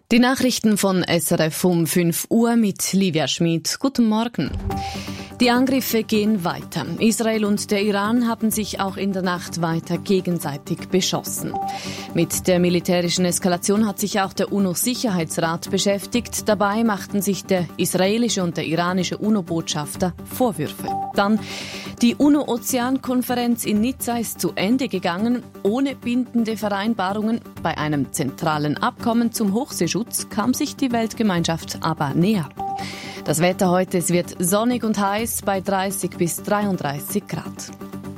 Die Nachrichten von SRF um 5 Uhr mit Livia Schmid. Guten Morgen. Die Angriffe gehen weiter. Israel und der Iran haben sich auch in der Nacht weiter gegenseitig beschossen. Mit der militärischen Eskalation hat sich auch der UNO-Sicherheitsrat beschäftigt. Dabei machten sich der israelische und der iranische UNO-Botschafter Vorwürfe. Dann die UNO-Ozean-Konferenz in Nizza ist zu Ende gegangen, ohne bindende Vereinbarungen. Bei einem zentralen Abkommen zum Hochseeschutz kam sich die Weltgemeinschaft aber näher. Das Wetter heute, es wird sonnig und heiß bei 30 bis 33 Grad.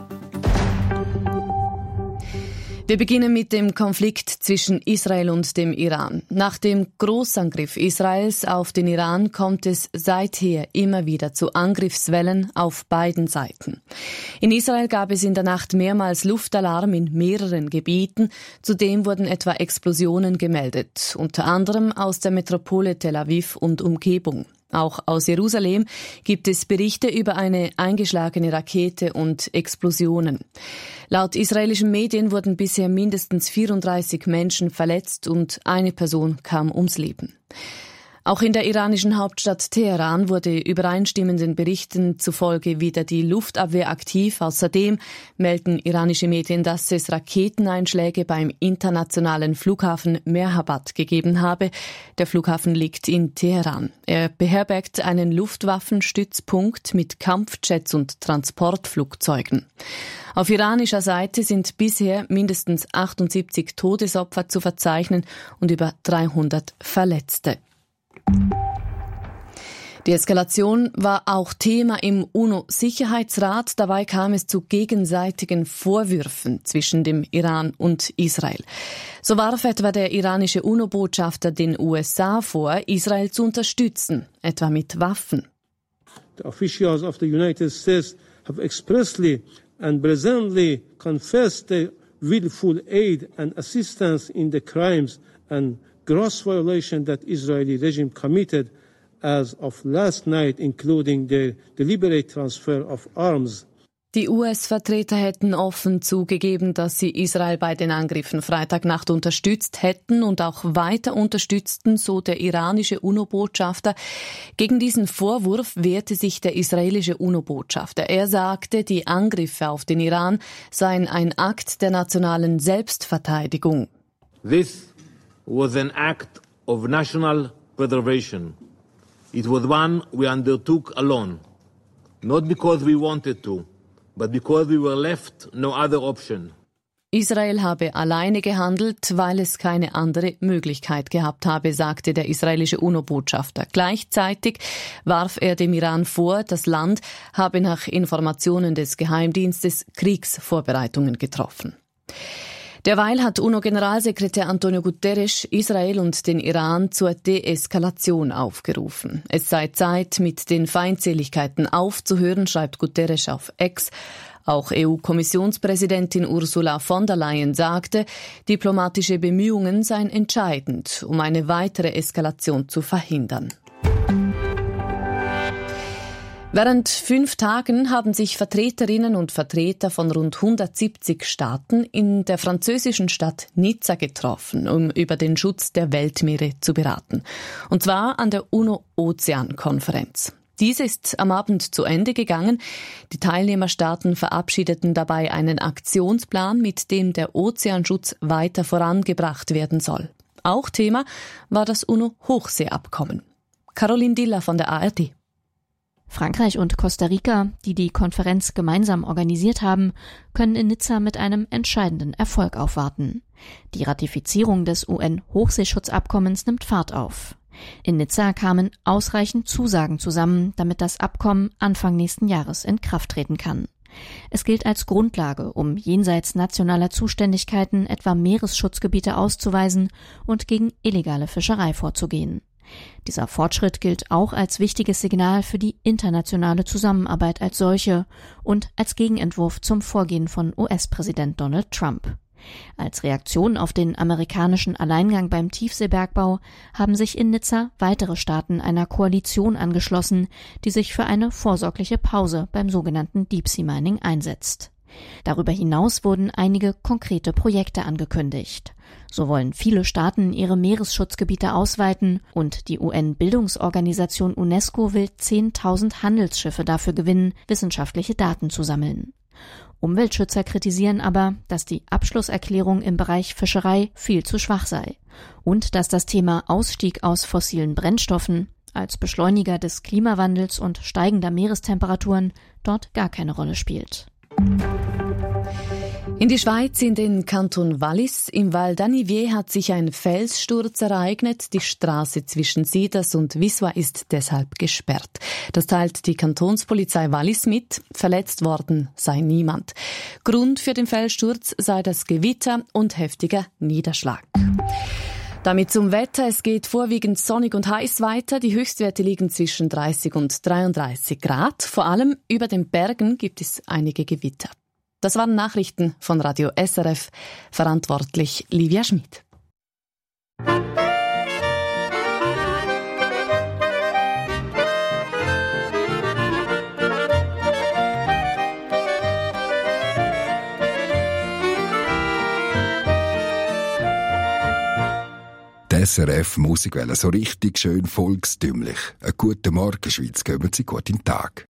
Wir beginnen mit dem Konflikt zwischen Israel und dem Iran. Nach dem Großangriff Israels auf den Iran kommt es seither immer wieder zu Angriffswellen auf beiden Seiten. In Israel gab es in der Nacht mehrmals Luftalarm in mehreren Gebieten. Zudem wurden etwa Explosionen gemeldet, unter anderem aus der Metropole Tel Aviv und Umgebung. Auch aus Jerusalem gibt es Berichte über eine eingeschlagene Rakete und Explosionen. Laut israelischen Medien wurden bisher mindestens 34 Menschen verletzt und eine Person kam ums Leben. Auch in der iranischen Hauptstadt Teheran wurde übereinstimmenden Berichten zufolge wieder die Luftabwehr aktiv. Außerdem melden iranische Medien, dass es Raketeneinschläge beim internationalen Flughafen Mehrhabad gegeben habe. Der Flughafen liegt in Teheran. Er beherbergt einen Luftwaffenstützpunkt mit Kampfjets und Transportflugzeugen. Auf iranischer Seite sind bisher mindestens 78 Todesopfer zu verzeichnen und über 300 Verletzte. Die Eskalation war auch Thema im UNO-Sicherheitsrat. Dabei kam es zu gegenseitigen Vorwürfen zwischen dem Iran und Israel. So warf etwa der iranische UNO-Botschafter den USA vor, Israel zu unterstützen, etwa mit Waffen. The officials of the United States have expressly and presently confessed the willful aid and assistance in the crimes and gross violation that Israeli regime committed as of last night, including the deliberate transfer of arms. Die US-Vertreter hätten offen zugegeben, dass sie Israel bei den Angriffen Freitagnacht unterstützt hätten und auch weiter unterstützten, so der iranische UNO-Botschafter. Gegen diesen Vorwurf wehrte sich der israelische UNO-Botschafter. Er sagte, die Angriffe auf den Iran seien ein Akt der nationalen Selbstverteidigung. This was an act of national preservation. It was one we undertook alone, not because we wanted to, but because we were left no other option. Israel habe alleine gehandelt, weil es keine andere Möglichkeit gehabt habe, sagte der israelische UNO-Botschafter. Gleichzeitig warf er dem Iran vor, das Land habe nach Informationen des Geheimdienstes Kriegsvorbereitungen getroffen. Derweil hat UNO-Generalsekretär Antonio Guterres Israel und den Iran zur Deeskalation aufgerufen. Es sei Zeit, mit den Feindseligkeiten aufzuhören, schreibt Guterres auf X. Auch EU-Kommissionspräsidentin Ursula von der Leyen sagte, diplomatische Bemühungen seien entscheidend, um eine weitere Eskalation zu verhindern. Während 5 Tagen haben sich Vertreterinnen und Vertreter von rund 170 Staaten in der französischen Stadt Nizza getroffen, um über den Schutz der Weltmeere zu beraten. Und zwar an der UNO-Ozean-Konferenz. Diese ist am Abend zu Ende gegangen. Die Teilnehmerstaaten verabschiedeten dabei einen Aktionsplan, mit dem der Ozeanschutz weiter vorangebracht werden soll. Auch Thema war das UNO-Hochseeabkommen. Caroline Diller von der ARD. Frankreich und Costa Rica, die die Konferenz gemeinsam organisiert haben, können in Nizza mit einem entscheidenden Erfolg aufwarten. Die Ratifizierung des UN-Hochseeschutzabkommens nimmt Fahrt auf. In Nizza kamen ausreichend Zusagen zusammen, damit das Abkommen Anfang nächsten Jahres in Kraft treten kann. Es gilt als Grundlage, um jenseits nationaler Zuständigkeiten etwa Meeresschutzgebiete auszuweisen und gegen illegale Fischerei vorzugehen. Dieser Fortschritt gilt auch als wichtiges Signal für die internationale Zusammenarbeit als solche und als Gegenentwurf zum Vorgehen von US-Präsident Donald Trump. Als Reaktion auf den amerikanischen Alleingang beim Tiefseebergbau haben sich in Nizza weitere Staaten einer Koalition angeschlossen, die sich für eine vorsorgliche Pause beim sogenannten Deep Sea Mining einsetzt. Darüber hinaus wurden einige konkrete Projekte angekündigt. So wollen viele Staaten ihre Meeresschutzgebiete ausweiten und die UN-Bildungsorganisation UNESCO will 10.000 Handelsschiffe dafür gewinnen, wissenschaftliche Daten zu sammeln. Umweltschützer kritisieren aber, dass die Abschlusserklärung im Bereich Fischerei viel zu schwach sei und dass das Thema Ausstieg aus fossilen Brennstoffen als Beschleuniger des Klimawandels und steigender Meerestemperaturen dort gar keine Rolle spielt. In die Schweiz, in den Kanton Wallis, im Val d'Anivier hat sich ein Felssturz ereignet. Die Straße zwischen Siders und Wiswa ist deshalb gesperrt. Das teilt die Kantonspolizei Wallis mit. Verletzt worden sei niemand. Grund für den Felssturz sei das Gewitter und heftiger Niederschlag. Damit zum Wetter. Es geht vorwiegend sonnig und heiß weiter. Die Höchstwerte liegen zwischen 30 und 33 Grad. Vor allem über den Bergen gibt es einige Gewitter. Das waren Nachrichten von Radio SRF. Verantwortlich Livia Schmid. Die SRF-Musikwelle so richtig schön volkstümlich. Einen guten Morgen, Schweiz, kommen Sie gut in den Tag.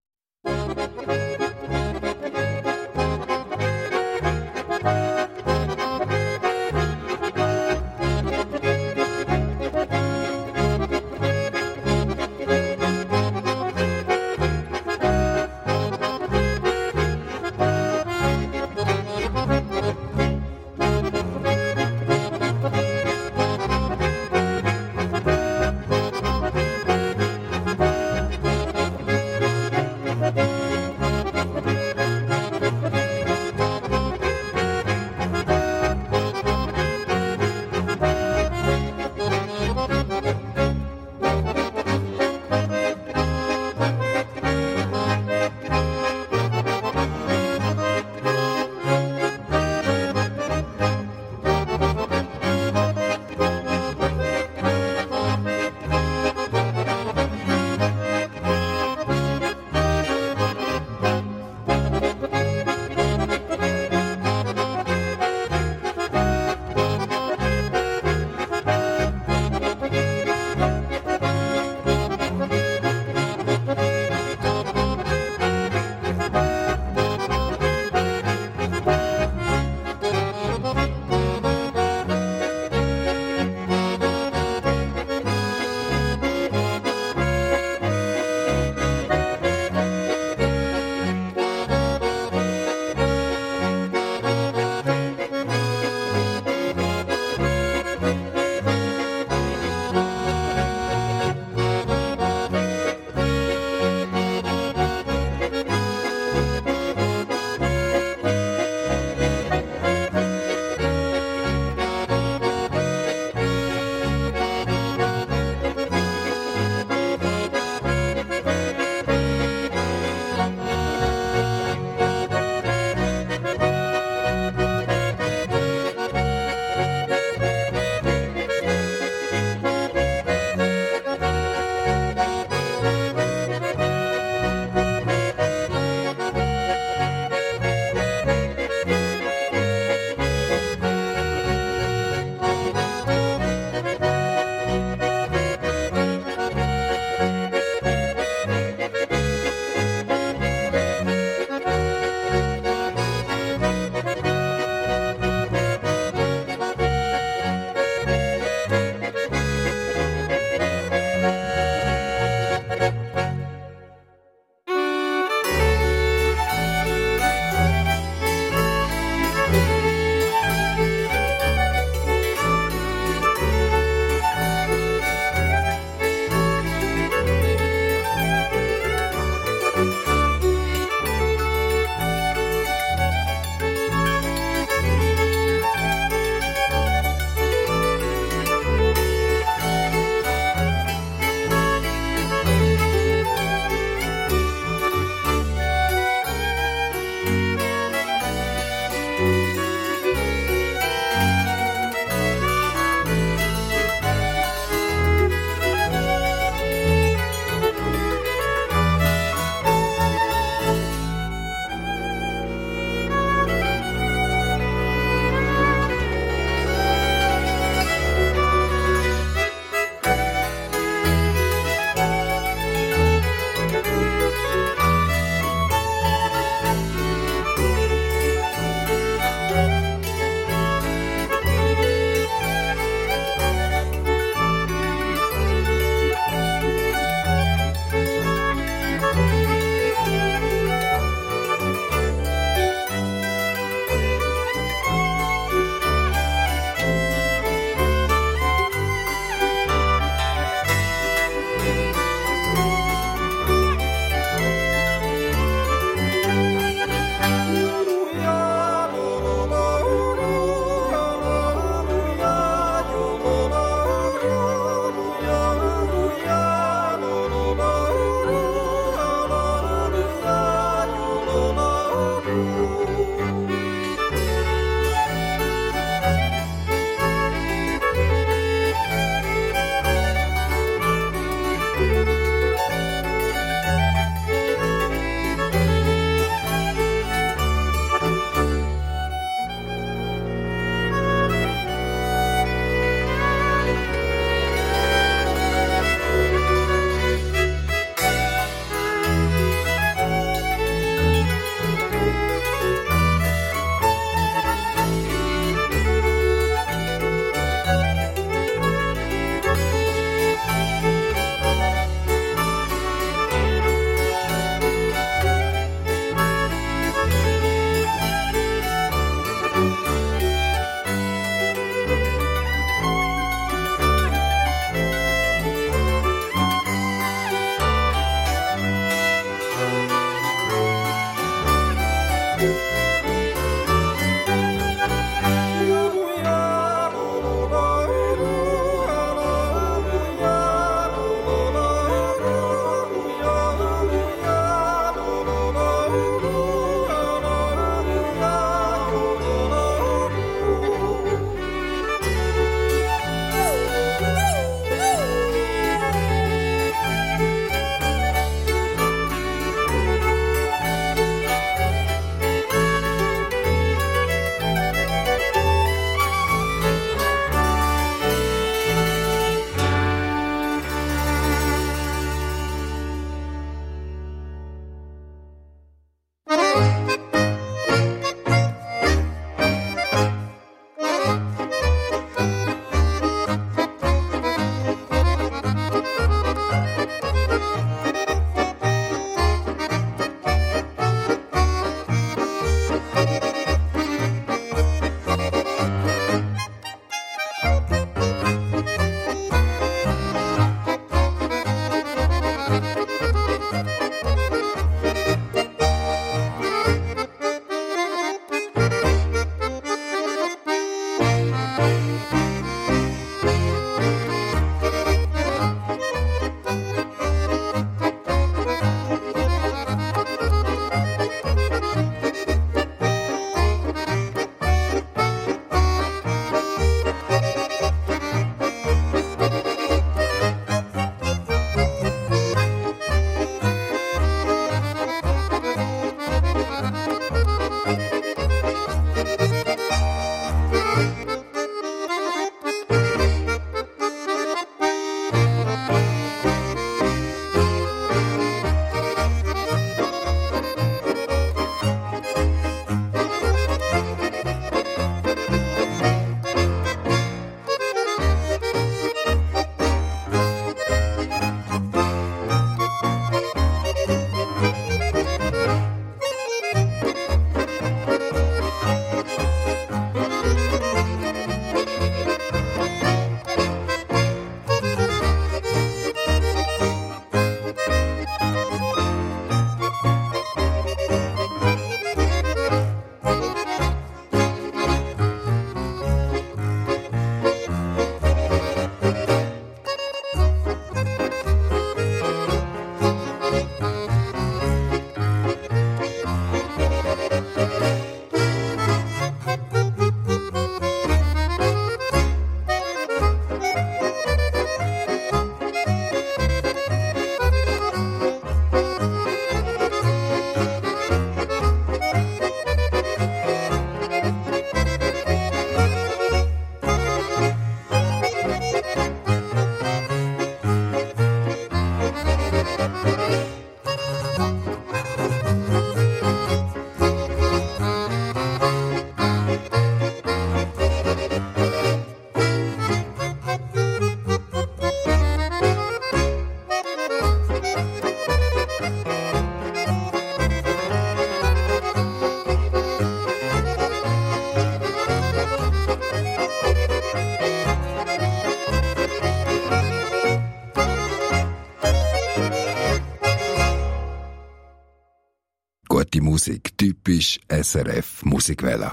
Musik, typisch SRF Musikwelle.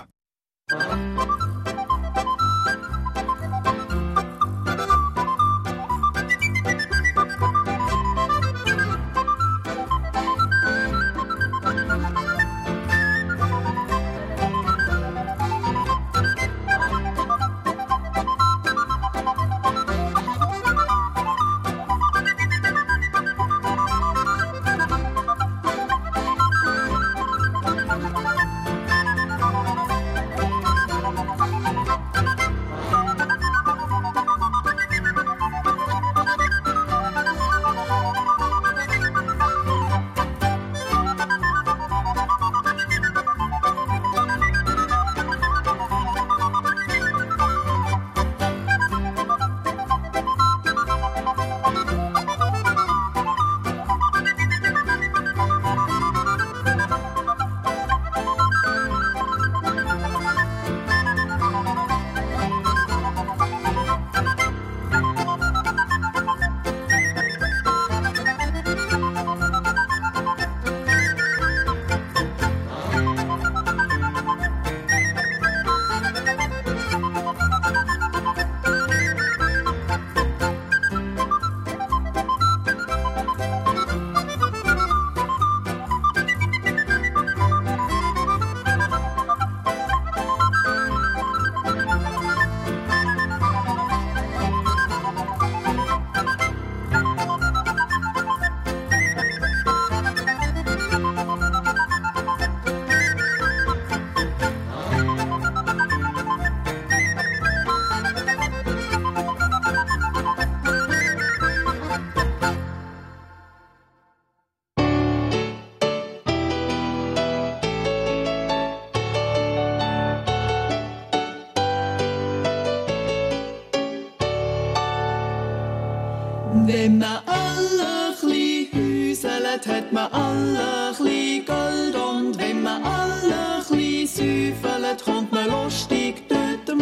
Wenn man alle chli hüselt, hat man alle chli Gold. Und wenn man alle chli süffelt, kommt man lustig durch den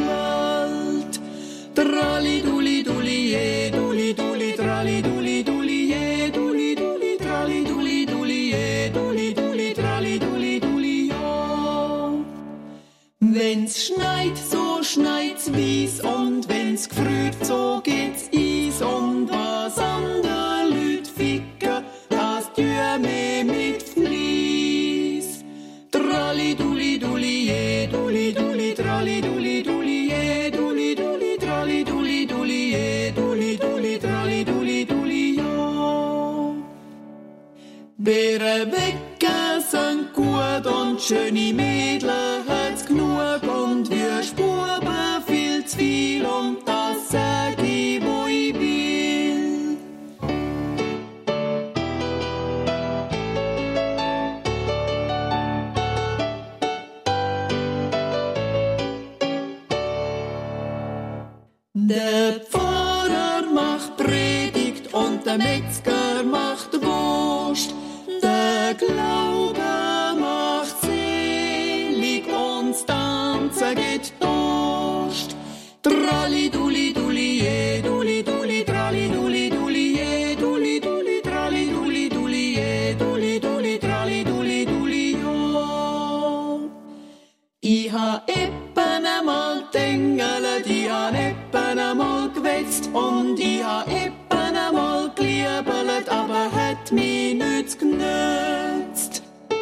Wald. Tralli duli duli je, duli duli tralli duli duli je, duli duli tralli duli duli je, duli duli tralli duli duli ja. Wenn's schneit, so schneit's wie's, und wenn's gefriert, so geht's Eis. Und was andere Leute ficken, das tue mir mit Flies. Tralli duli duli je, duli duli tralli duli duli je, duli duli tralli duli duli je, duli duli tralli duli duli ja. Bären wecken sind gut und schöne Mädel hat's genug, und wir Spuben viel zu viel, und das sag ich, wo ich will. Der Pfarrer macht Predigt und der Metzger macht Wurst. Der Glaube macht selig und das Tanzen geht Durst. Tralli duli duli je, duli duli tralli duli duli je, duli duli tralli duli duli je, duli duli tralli duli duli ja. Ich ha eben einmal dengelt, ich ha eben einmal gewetzt, und ich ha eben einmal geliebelt, aber hat mich nichts genützt.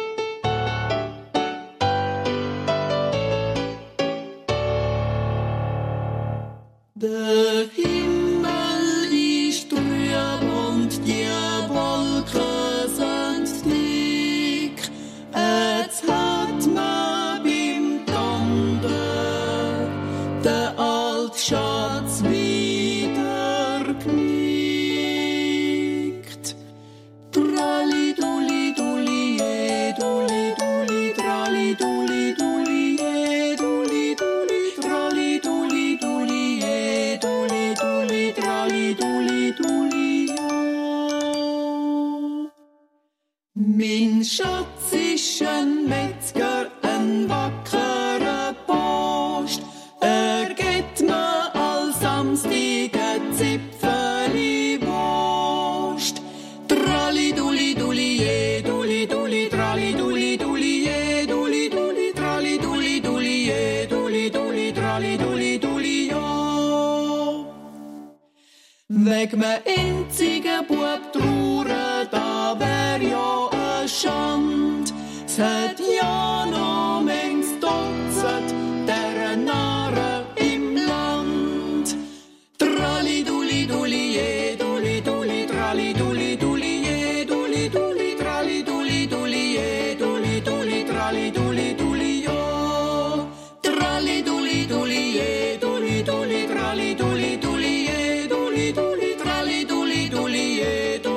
Der Himmel ist trüb und die Wolken sind dick. Jetzt hat man beim Donder den alten Schatz wieder knickt. Tralli duli duli je, duli duli tralli duli duli je, duli duli tralli duli duli je, duli duli. wegen me einzigen Bub trauern, da wär ja a Schand. Seit ja noch mengs Dutzend der Narren im Land. Tralli duli duli je, duli duli, tralli duli duli je, duli duli, tralli duli duli je, duli duli, tralli duli duli jo. Tralli duli duli je, duli duli, tralli duli duli je, duli duli, tralli duli duli je.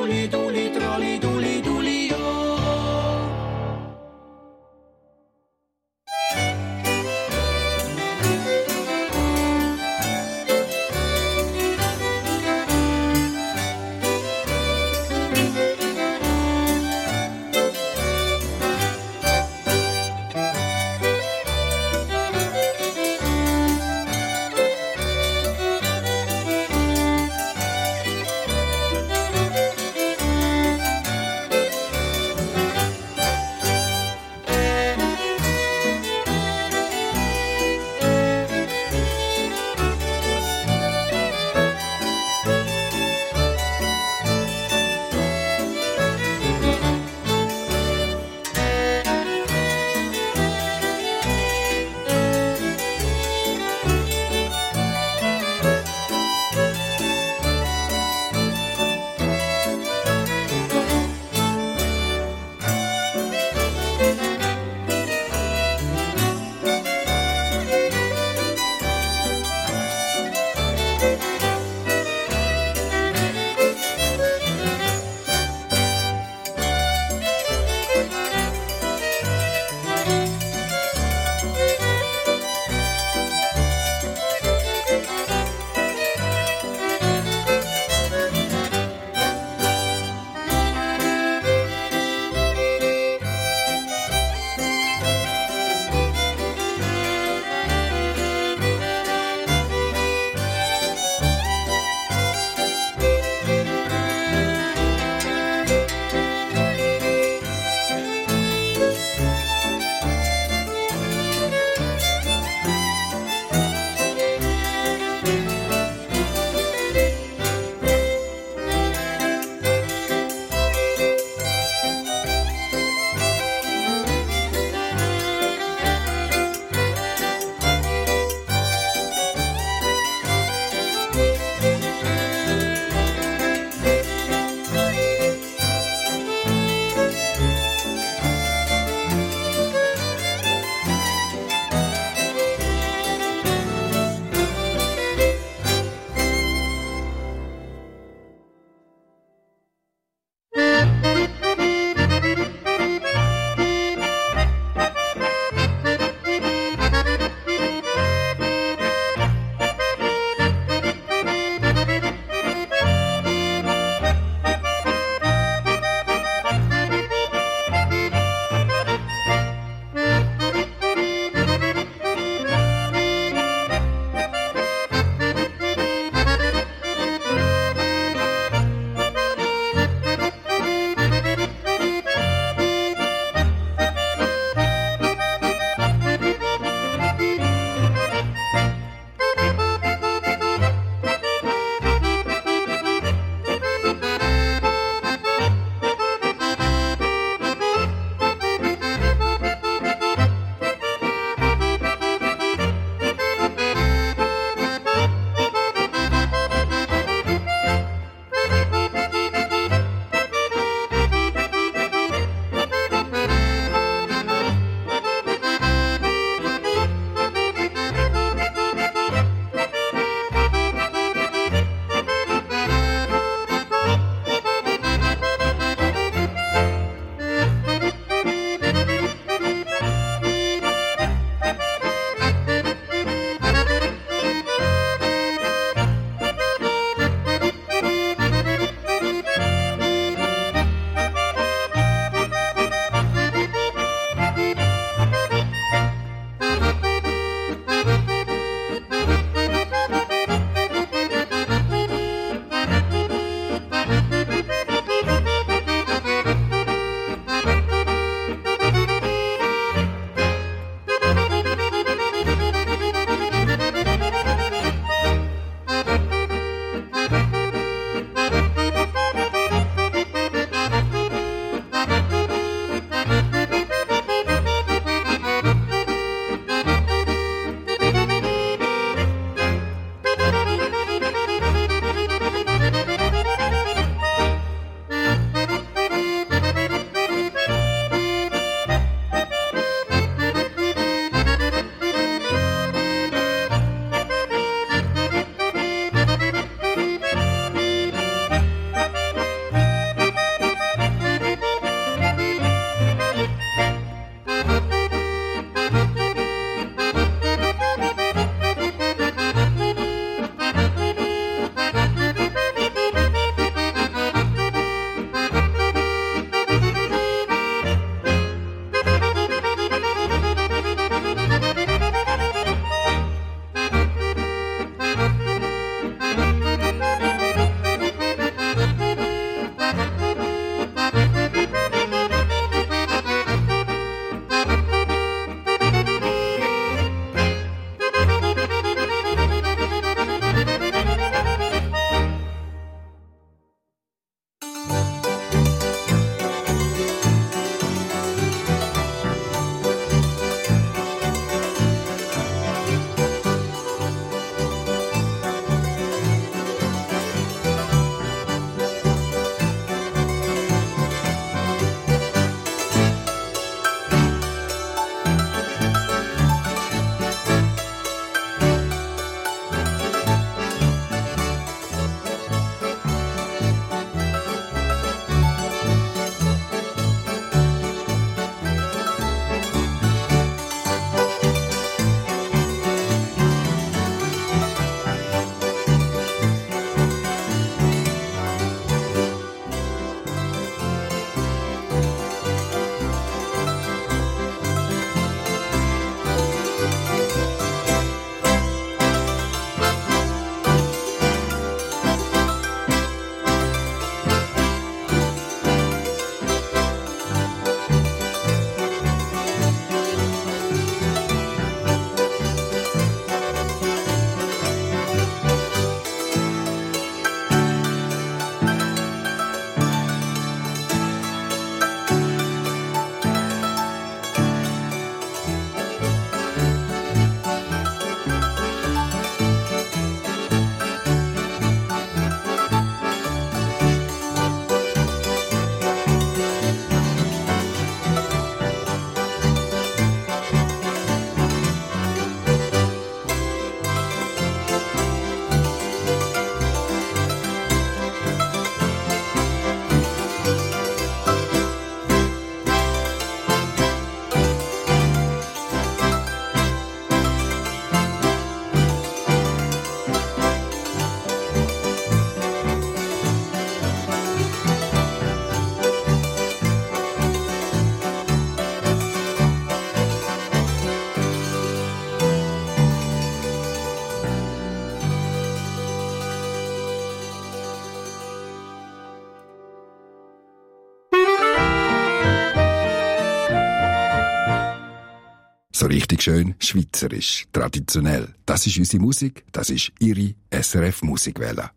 So richtig schön schweizerisch, traditionell. Das ist unsere Musik, das ist Ihre SRF Musikwelle.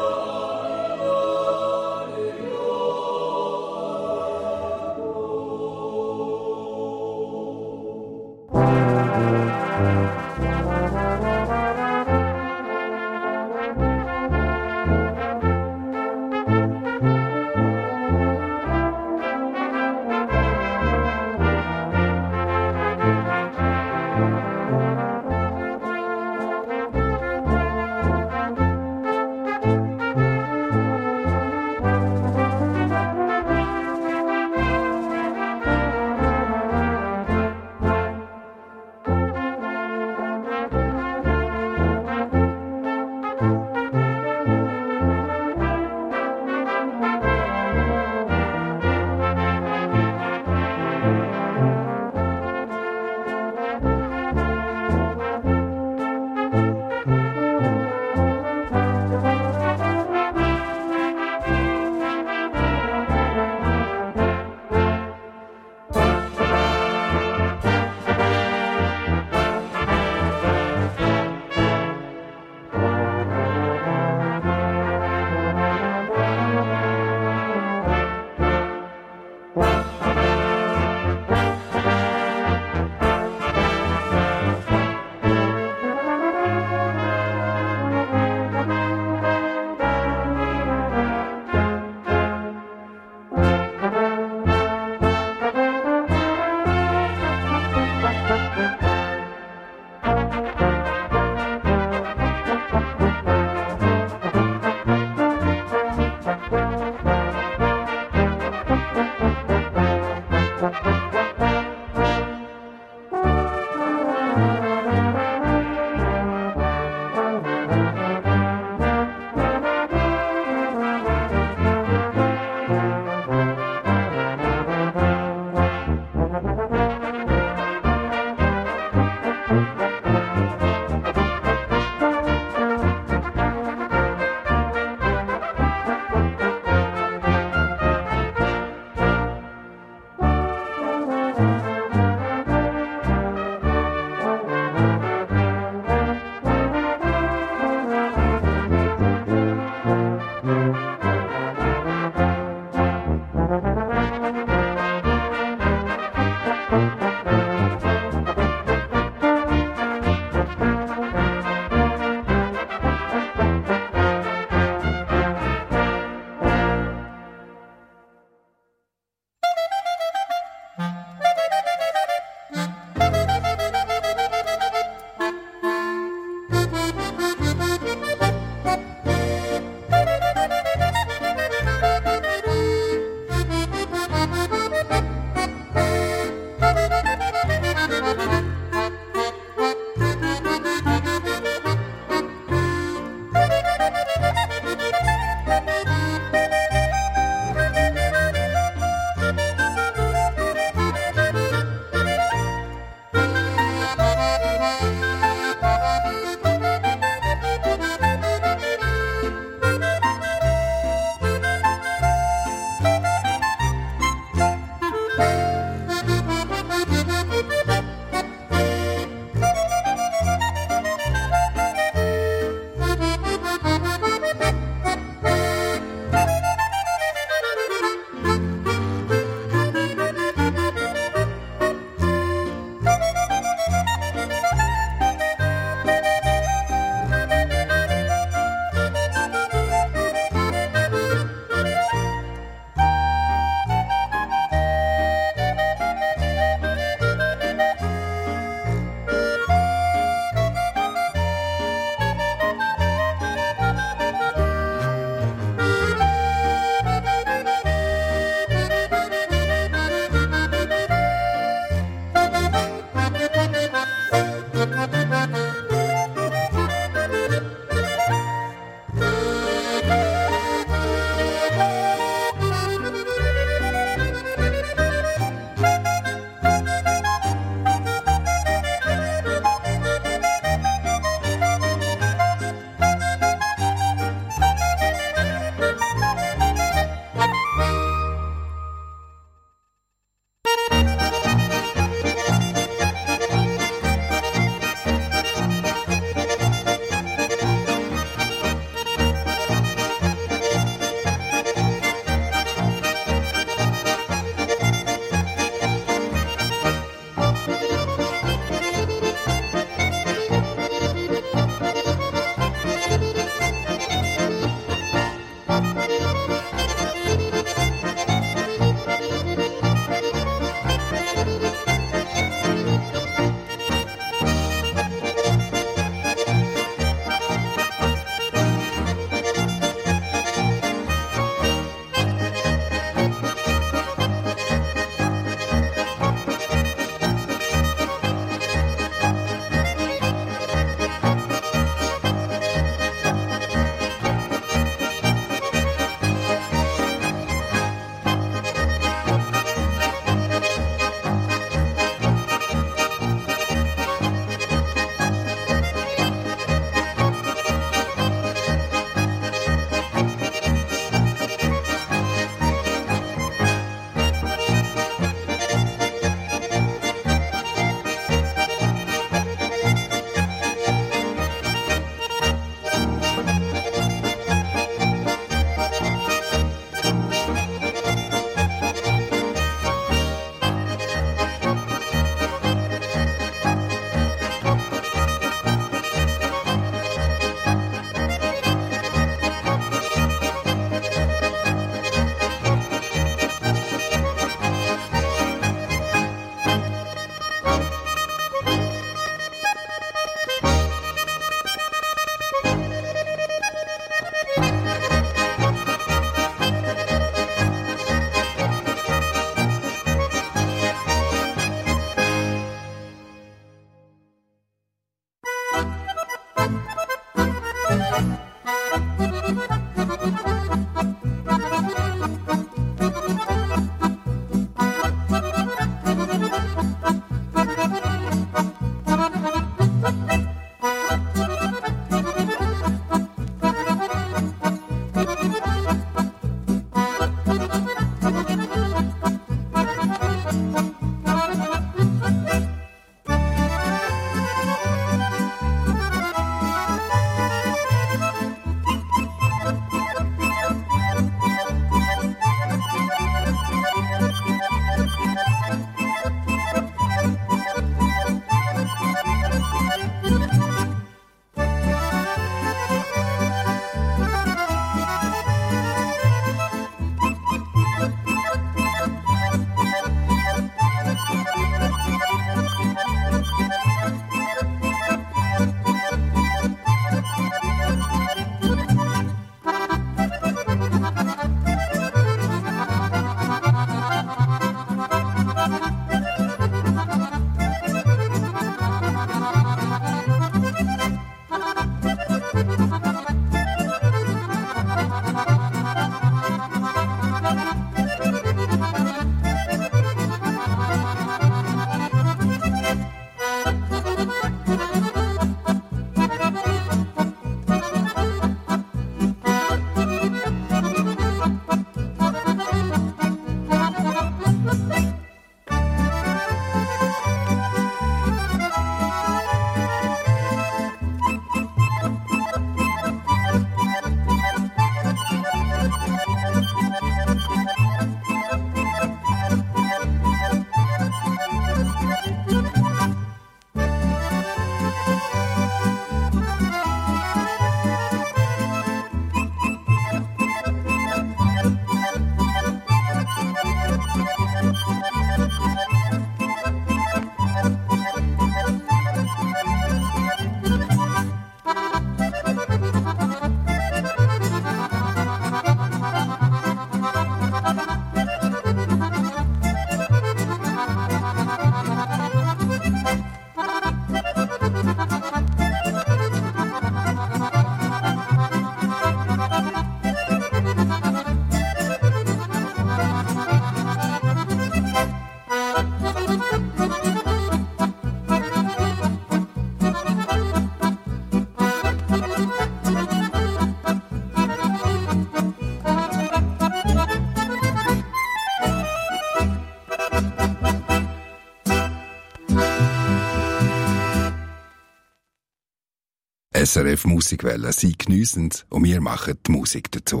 SRF Musikwelle, Sie geniessen es und wir machen die Musik dazu.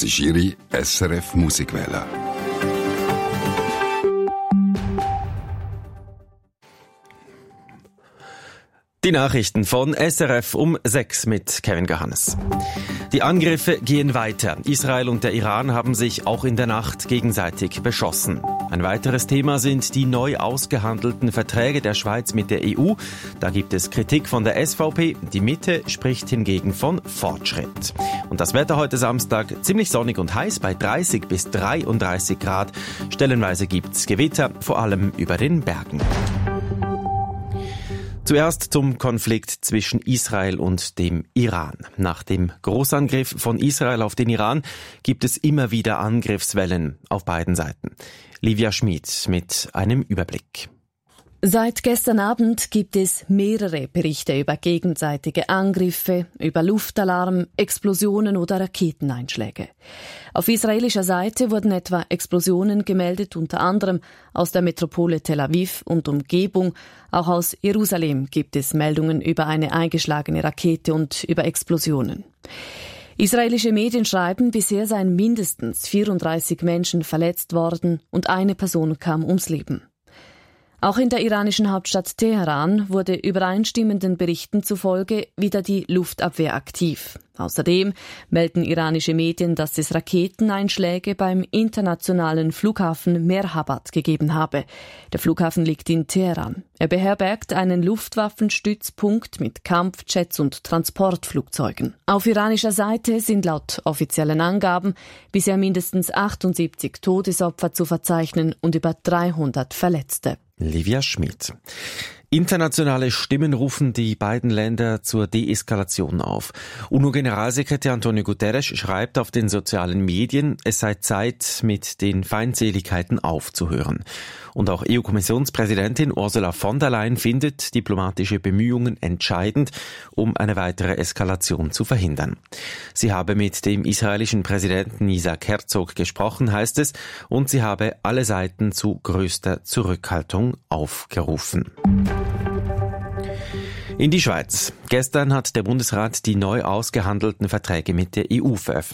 ist Ihre SRF Musikwelle. Die Nachrichten von SRF um 6 mit Kevin Johannes. Die Angriffe gehen weiter. Israel und der Iran haben sich auch in der Nacht gegenseitig beschossen. Ein weiteres Thema sind die neu ausgehandelten Verträge der Schweiz mit der EU. Da gibt es Kritik von der SVP. Die Mitte spricht hingegen von Fortschritt. Und das Wetter heute Samstag ziemlich sonnig und heiß bei 30 bis 33 Grad. Stellenweise gibt's Gewitter, vor allem über den Bergen. Zuerst zum Konflikt zwischen Israel und dem Iran. Nach dem Großangriff von Israel auf den Iran gibt es immer wieder Angriffswellen auf beiden Seiten. Livia Schmid mit einem Überblick. Seit gestern Abend gibt es mehrere Berichte über gegenseitige Angriffe, über Luftalarm, Explosionen oder Raketeneinschläge. Auf israelischer Seite wurden etwa Explosionen gemeldet, unter anderem aus der Metropole Tel Aviv und Umgebung. Auch aus Jerusalem gibt es Meldungen über eine eingeschlagene Rakete und über Explosionen. Israelische Medien schreiben, bisher seien mindestens 34 Menschen verletzt worden und eine Person kam ums Leben. Auch in der iranischen Hauptstadt Teheran wurde übereinstimmenden Berichten zufolge wieder die Luftabwehr aktiv. Außerdem melden iranische Medien, dass es Raketeneinschläge beim internationalen Flughafen Mehrhabad gegeben habe. Der Flughafen liegt in Teheran. Er beherbergt einen Luftwaffenstützpunkt mit Kampfjets und Transportflugzeugen. Auf iranischer Seite sind laut offiziellen Angaben bisher mindestens 78 Todesopfer zu verzeichnen und über 300 Verletzte. Livia Schmid. Internationale Stimmen rufen die beiden Länder zur Deeskalation auf. UNO-Generalsekretär Antonio Guterres schreibt auf den sozialen Medien, es sei Zeit, mit den Feindseligkeiten aufzuhören. Und auch EU-Kommissionspräsidentin Ursula von der Leyen findet diplomatische Bemühungen entscheidend, um eine weitere Eskalation zu verhindern. Sie habe mit dem israelischen Präsidenten Isaac Herzog gesprochen, heißt es, und sie habe alle Seiten zu größter Zurückhaltung aufgerufen. In die Schweiz. Gestern hat der Bundesrat die neu ausgehandelten Verträge mit der EU